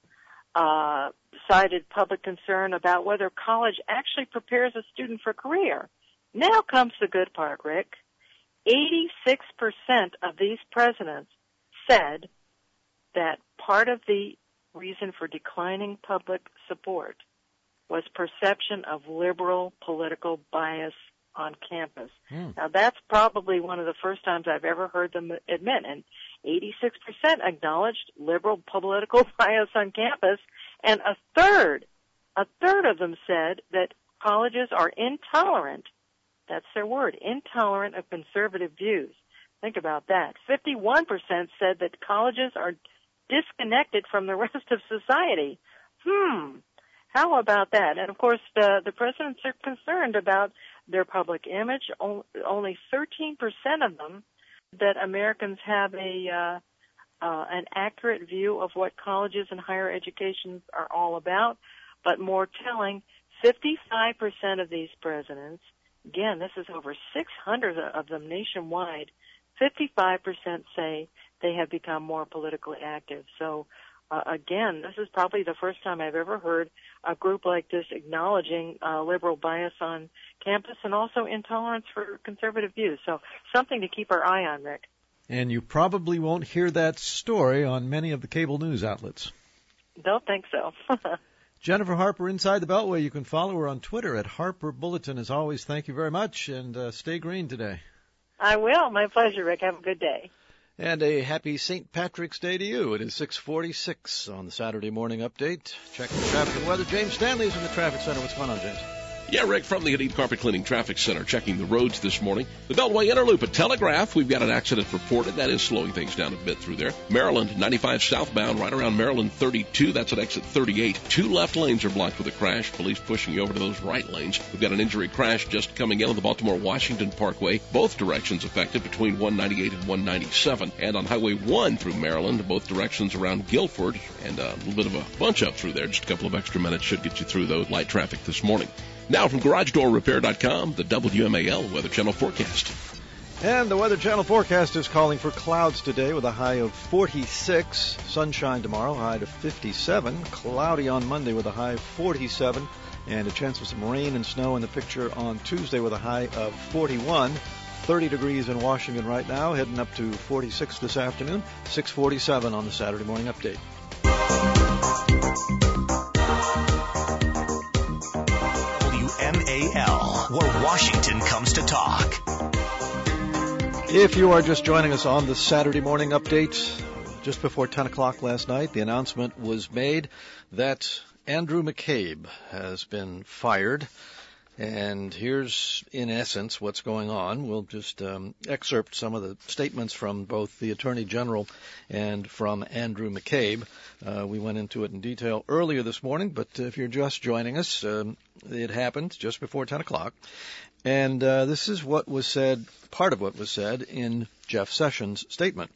uh, cited public concern about whether college actually prepares a student for a career. Now comes the good part, Rick. eighty-six percent of these presidents said that part of the reason for declining public support was perception of liberal political bias on campus. Hmm. Now, that's probably one of the first times I've ever heard them admit, and eighty-six percent acknowledged liberal political bias on campus, and a third, a third of them said that colleges are intolerant, that's their word, intolerant of conservative views. Think about that. fifty-one percent said that colleges are disconnected from the rest of society. Hmm. How about that? And, of course, the, the presidents are concerned about their public image. O- only thirteen percent of them that Americans have a uh, uh, an accurate view of what colleges and higher education are all about. But more telling, fifty-five percent of these presidents, again, this is over six hundred of them nationwide, fifty-five percent say they have become more politically active. So, uh, again, this is probably the first time I've ever heard a group like this acknowledging uh, liberal bias on campus and also intolerance for conservative views. So something to keep our eye on, Rick. And you probably won't hear that story on many of the cable news outlets. Don't think so. Jennifer Harper, Inside the Beltway. You can follow her on Twitter at Harper Bulletin. As always, thank you very much, and uh, stay green today. I will. My pleasure, Rick. Have a good day. And a happy Saint Patrick's Day to you. It is six forty-six on the Saturday Morning Update. Checking the traffic and weather. James Stanley's in the traffic center. What's going on, James? Yeah, Rick, from the Hadid Carpet Cleaning Traffic Center, checking the roads this morning. The Beltway Inner Loop at Telegraph, we've got an accident reported. That is slowing things down a bit through there. Maryland, ninety-five southbound, right around Maryland thirty-two. That's at exit thirty-eight. Two left lanes are blocked with a crash. Police pushing you over to those right lanes. We've got an injury crash just coming in on the Baltimore-Washington Parkway. Both directions affected between one ninety-eight and one ninety-seven. And on Highway one through Maryland, both directions around Guilford. And a little bit of a bunch up through there. Just a couple of extra minutes should get you through those light traffic this morning. Now from Garage Door Repair dot com, the W M A L Weather Channel forecast. And the Weather Channel forecast is calling for clouds today with a high of forty-six. Sunshine tomorrow, high to fifty-seven. Cloudy on Monday with a high of forty-seven. And a chance of some rain and snow in the picture on Tuesday with a high of forty-one. thirty degrees in Washington right now, heading up to forty-six this afternoon. six forty-seven on the Saturday Morning Update. M A L, where Washington comes to talk. If you are just joining us on the Saturday Morning Update, just before ten o'clock last night, the announcement was made that Andrew McCabe has been fired. And here's, in essence, what's going on. We'll just um, excerpt some of the statements from both the Attorney General and from Andrew McCabe. Uh, we went into it in detail earlier this morning, but if you're just joining us, um, it happened just before ten o'clock. And uh, this is what was said, part of what was said in Jeff Sessions' statement.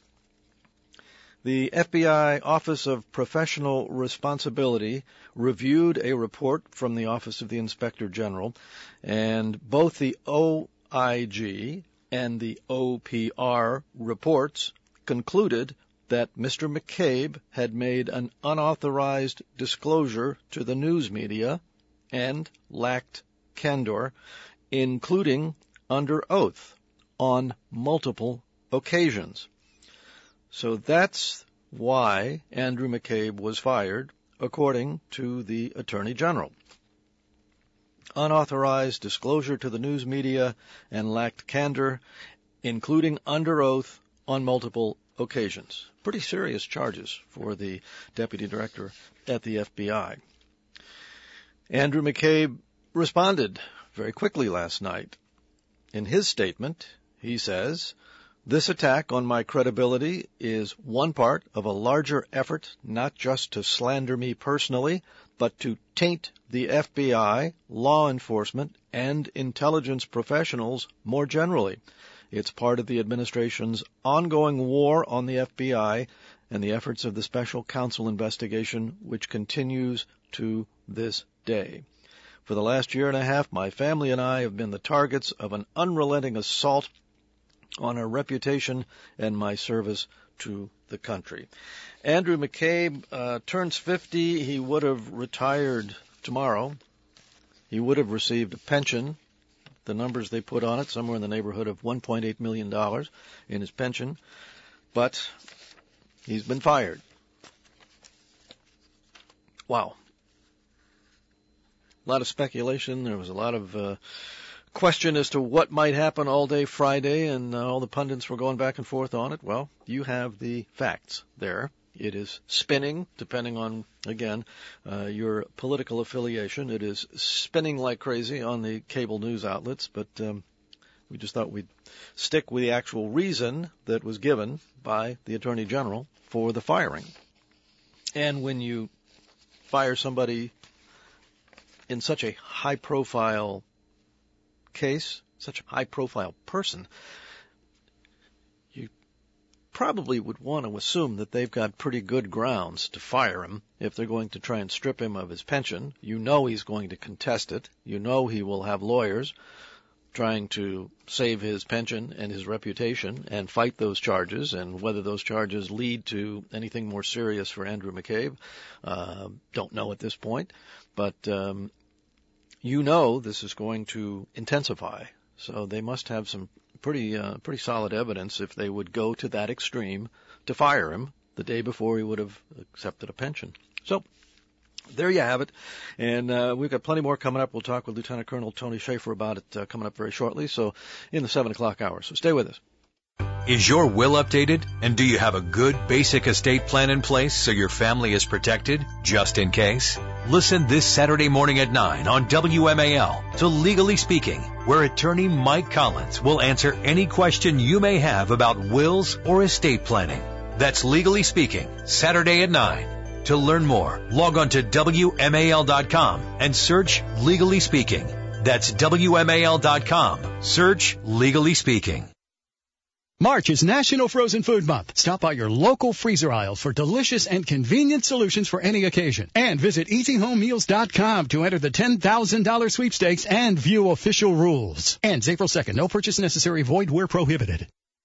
The F B I Office of Professional Responsibility reviewed a report from the Office of the Inspector General, and both the O I G and the O P R reports concluded that Mister McCabe had made an unauthorized disclosure to the news media and lacked candor, including under oath, on multiple occasions. So that's why Andrew McCabe was fired, according to the Attorney General. Unauthorized disclosure to the news media and lacked candor, including under oath on multiple occasions. Pretty serious charges for the Deputy Director at the F B I. Andrew McCabe responded very quickly last night In his statement, he says, "This attack on my credibility is one part of a larger effort not just to slander me personally, but to taint the F B I, law enforcement, and intelligence professionals more generally. It's part of the administration's ongoing war on the F B I and the efforts of the special counsel investigation, which continues to this day. For the last year and a half, my family and I have been the targets of an unrelenting assault on our reputation and my service to the country." Andrew McCabe uh, turns fifty. He would have retired tomorrow. He would have received a pension. The numbers they put on it, somewhere in the neighborhood of one point eight million dollars in his pension. But he's been fired. Wow. A lot of speculation. There was a lot of uh, question as to what might happen all day Friday, and uh, all the pundits were going back and forth on it. Well, you have the facts there. It is spinning, depending on, again, uh, your political affiliation. It is spinning like crazy on the cable news outlets, but um, we just thought we'd stick with the actual reason that was given by the Attorney General for the firing. And when you fire somebody in such a high-profile case, such a high-profile person, you probably would want to assume that they've got pretty good grounds to fire him if they're going to try and strip him of his pension. You know he's going to contest it. You know he will have lawyers trying to save his pension and his reputation and fight those charges, and whether those charges lead to anything more serious for Andrew McCabe, uh, don't know at this point. But um, you know this is going to intensify, so they must have some pretty uh, pretty solid evidence if they would go to that extreme to fire him the day before he would have accepted a pension. So there you have it, and uh, we've got plenty more coming up. We'll talk with Lieutenant Colonel Tony Schaefer about it uh, coming up very shortly, so in the seven o'clock hour, so stay with us. Is your will updated? And do you have a good basic estate plan in place so your family is protected, just in case? Listen this Saturday morning at nine on W M A L to Legally Speaking, where attorney Mike Collins will answer any question you may have about wills or estate planning. That's Legally Speaking, Saturday at nine. To learn more, log on to W M A L dot com and search Legally Speaking. That's W M A L dot com. Search Legally Speaking. March is National Frozen Food Month. Stop by your local freezer aisle for delicious and convenient solutions for any occasion. And visit easy home meals dot com to enter the ten thousand dollars sweepstakes and view official rules. Ends April second. No purchase necessary. Void where prohibited.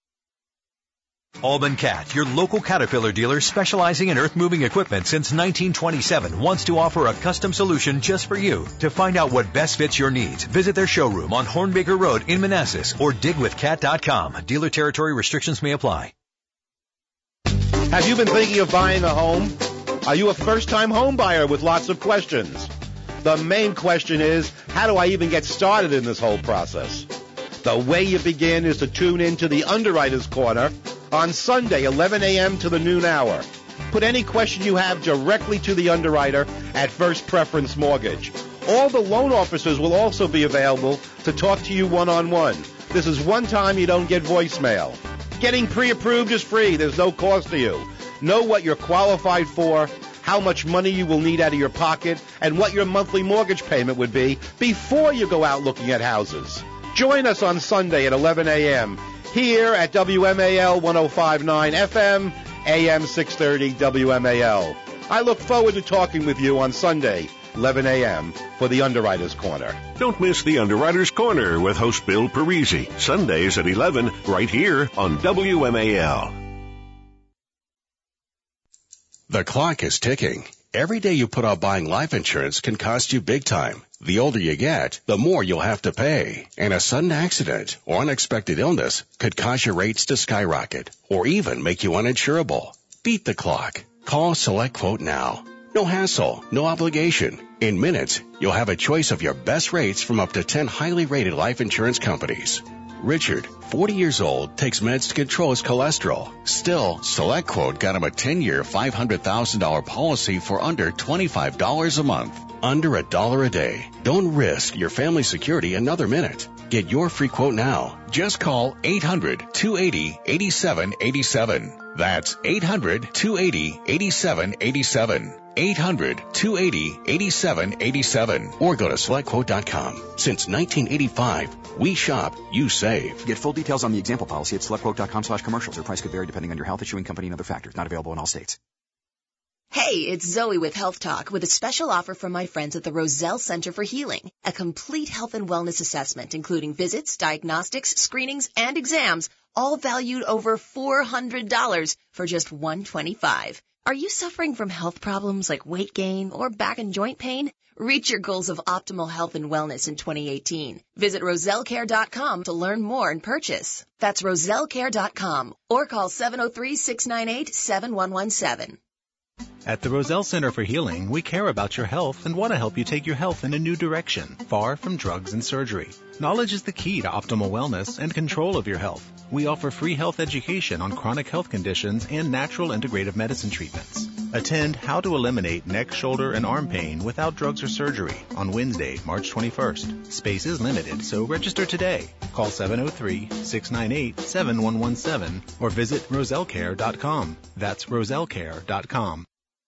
Alban Cat, your local Caterpillar dealer specializing in earth-moving equipment since nineteen twenty-seven, wants to offer a custom solution just for you. To find out what best fits your needs, visit their showroom on Hornbaker Road in Manassas or dig with cat dot com. Dealer territory restrictions may apply. Have you been thinking of buying a home? Are you a first-time home buyer with lots of questions? The main question is, how do I even get started in this whole process? The way you begin is to tune in to the Underwriter's Corner on Sunday, eleven a.m. to the noon hour. Put any question you have directly to the underwriter at First Preference Mortgage. All the loan officers will also be available to talk to you one-on-one. This is one time you don't get voicemail. Getting pre-approved is free. There's no cost to you. Know what you're qualified for, how much money you will need out of your pocket, and what your monthly mortgage payment would be before you go out looking at houses. Join us on Sunday at eleven a.m. here at W M A L one oh five point nine F M, A M six thirty W M A L. I look forward to talking with you on Sunday, eleven a.m. for the Underwriter's Corner. Don't miss the Underwriter's Corner with host Bill Parisi, Sundays at eleven, right here on W M A L. The clock is ticking. Every day you put off buying life insurance can cost you big time. The older you get, the more you'll have to pay. And a sudden accident or unexpected illness could cause your rates to skyrocket or even make you uninsurable. Beat the clock. Call SelectQuote now. No hassle, no obligation. In minutes, you'll have a choice of your best rates from up to ten highly rated life insurance companies. Richard, forty years old, takes meds to control his cholesterol. Still, SelectQuote got him a ten-year, five hundred thousand dollars policy for under twenty-five dollars a month. Under a dollar a day. Don't risk your family security another minute. Get your free quote now. Just call eight hundred, two eight zero, eight seven eight seven. That's eight hundred, two eight zero, eight seven eight seven. eight hundred, two eight zero, eight seven eight seven. Or go to select quote dot com. Since nineteen eighty-five, we shop, you save. Get full details on the example policy at select quote dot com slash commercials. Your price could vary depending on your health, issuing company, and other factors. Not available in all states. Hey, it's Zoe with Health Talk with a special offer from my friends at the Roselle Center for Healing. A complete health and wellness assessment, including visits, diagnostics, screenings, and exams, all valued over four hundred dollars for just one hundred twenty-five dollars. Are you suffering from health problems like weight gain or back and joint pain? Reach your goals of optimal health and wellness in twenty eighteen. Visit roselle care dot com to learn more and purchase. That's roselle care dot com or call seven oh three, six nine eight, seven one one seven. At the Roselle Center for Healing, we care about your health and want to help you take your health in a new direction, far from drugs and surgery. Knowledge is the key to optimal wellness and control of your health. We offer free health education on chronic health conditions and natural integrative medicine treatments. Attend How to Eliminate Neck, Shoulder, and Arm Pain Without Drugs or Surgery on Wednesday, March twenty-first. Space is limited, so register today. Call seven oh three, six nine eight, seven one one seven or visit roselle care dot com. That's roselle care dot com.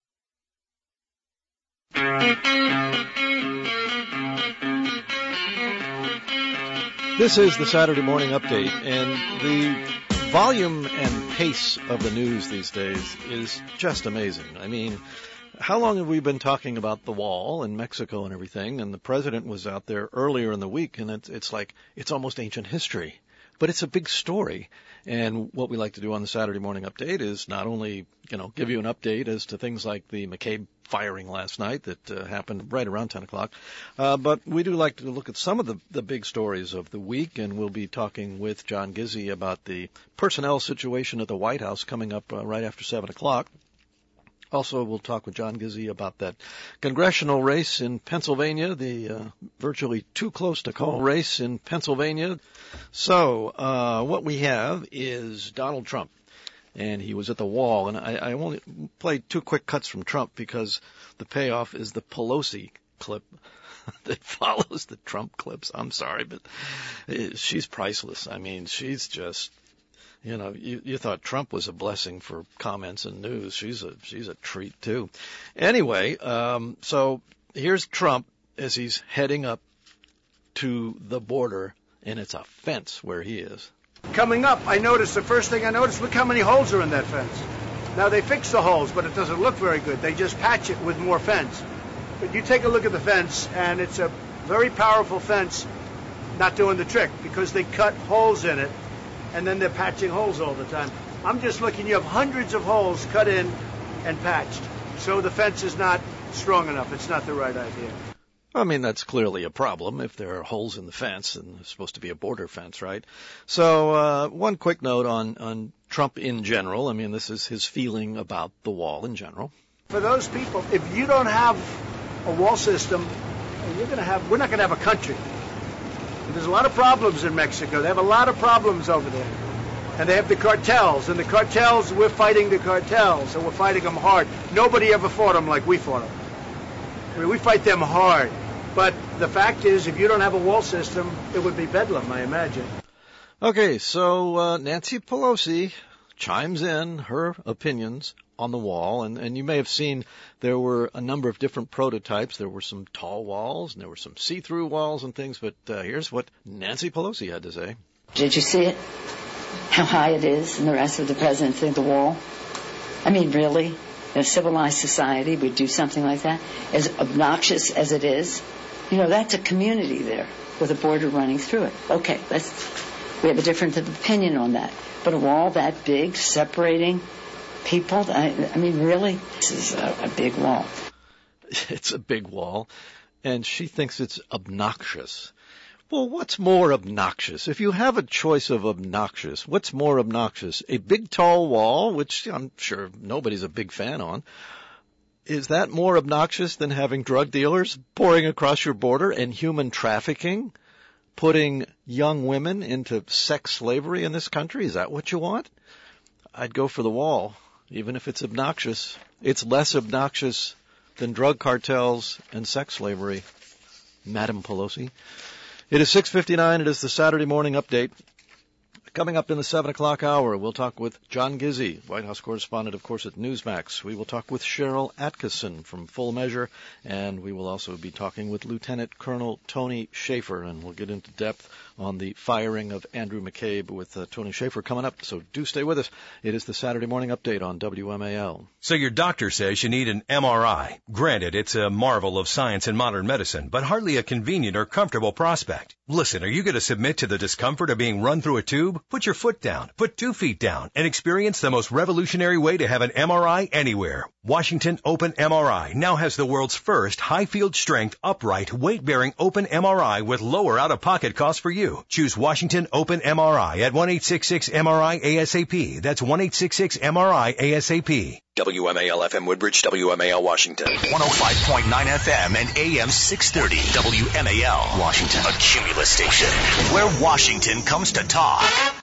This is the Saturday Morning Update, and the volume and pace of the news these days is just amazing. I mean, how long have we been talking about the wall in Mexico and everything, and the president was out there earlier in the week, and it's, it's like it's almost ancient history. But it's a big story, and what we like to do on the Saturday Morning Update is not only, you know, give you an update as to things like the McCabe firing last night that uh, happened right around ten o'clock, uh, but we do like to look at some of the, the big stories of the week, and we'll be talking with John Gizzi about the personnel situation at the White House coming up uh, right after seven o'clock. Also, we'll talk with John Gizzi about that congressional race in Pennsylvania, the uh, virtually too close to call race in Pennsylvania. So, uh, what we have is Donald Trump, and he was at the wall. And I, I only played two quick cuts from Trump because the payoff is the Pelosi clip that follows the Trump clips. I'm sorry, but she's priceless. I mean, she's just... You know, you, you thought Trump was a blessing for comments and news. She's a she's a treat too. Anyway, um, so here's Trump as he's heading up to the border, and it's a fence where he is. Coming up, I noticed the first thing I noticed. Look how many holes are in that fence. Now they fix the holes, but it doesn't look very good. They just patch it with more fence. But you take a look at the fence, and it's a very powerful fence, not doing the trick because they cut holes in it. And then they're patching holes all the time. I'm just looking, you have hundreds of holes cut in and patched. So the fence is not strong enough. It's not the right idea. I mean, that's clearly a problem if there are holes in the fence, and it's supposed to be a border fence, right? So uh, one quick note on, on Trump in general. I mean, this is his feeling about the wall in general. For those people, if you don't have a wall system, you're going to have, we're not going to have a country. There's a lot of problems in Mexico. They have a lot of problems over there. And they have the cartels. And the cartels, we're fighting the cartels, and we're fighting them hard. Nobody ever fought them like we fought them. I mean, we fight them hard. But the fact is, if you don't have a wall system, it would be bedlam, I imagine. Okay, so uh, Nancy Pelosi chimes in her opinions on the wall, and, and you may have seen there were a number of different prototypes. There were some tall walls, and there were some see-through walls and things, but uh, here's what Nancy Pelosi had to say. Did you see it? How high it is, and the rest of the president think the wall? I mean, really? In a civilized society, we'd do something like that? As obnoxious as it is? You know, that's a community there with a border running through it. Okay, let's, we have a difference of opinion on that. But a wall that big, separating people, I, I mean, really? This is a, a big wall. It's a big wall, and she thinks it's obnoxious. Well, what's more obnoxious? If you have a choice of obnoxious, what's more obnoxious? A big, tall wall, which I'm sure nobody's a big fan on. Is that more obnoxious than having drug dealers pouring across your border and human trafficking, putting young women into sex slavery in this country? Is that what you want? I'd go for the wall. Even if it's obnoxious, it's less obnoxious than drug cartels and sex slavery, Madam Pelosi. It is six fifty-nine. It is the Saturday Morning Update. Coming up in the seven o'clock hour, we'll talk with John Gizzi, White House correspondent, of course, at Newsmax. We will talk with Cheryl Atkinson from Full Measure, and we will also be talking with Lieutenant Colonel Tony Shaffer, and we'll get into depth on the firing of Andrew McCabe with uh, Tony Shaffer coming up. So do stay with us. It is the Saturday Morning Update on W M A L. So your doctor says you need an M R I. Granted, it's a marvel of science and modern medicine, but hardly a convenient or comfortable prospect. Listen, are you going to submit to the discomfort of being run through a tube? Put your foot down, put two feet down, and experience the most revolutionary way to have an M R I anywhere. Washington Open M R I now has the world's first high-field strength, upright, weight-bearing open M R I with lower out-of-pocket costs for you. Choose Washington Open M R I at one eight six six M R I A S A P. That's one eight six six M R I A S A P. W M A L F M Woodbridge, W M A L Washington. one oh five point nine F M and A M six thirty. W M A L Washington. A Cumulus station where Washington comes to talk.